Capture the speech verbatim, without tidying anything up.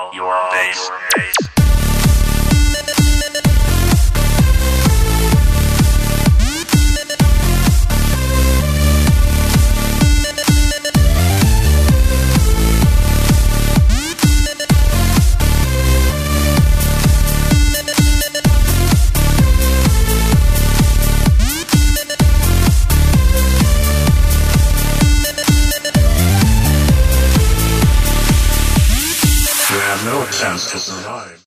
your bass. You have no chance to survive.